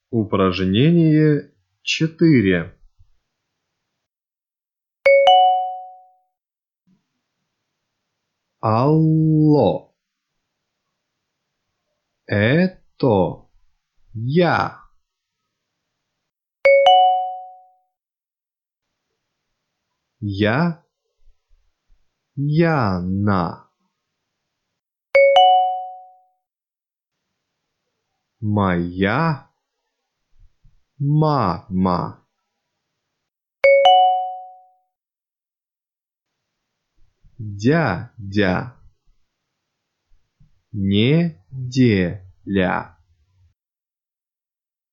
Упражнение 4. Алло, это я. Яна. Моя мама. Дядя. Неделя.